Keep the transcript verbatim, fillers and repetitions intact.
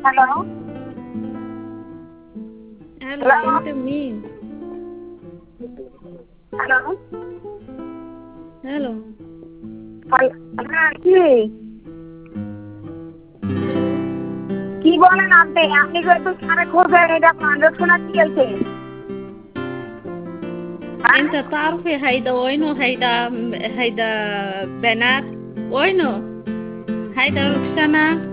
Hello hello, এটা মিম। Hello hello হ্যাঁ কি হ্যালো কি বলেন আপনি আপনি একটু সারে খোঁজেন এটা পাঞ্জাব শোনা কি গেছে انت تعرفي هيدا وينه هيدا هيدا بنات وينه هيدا روكسانا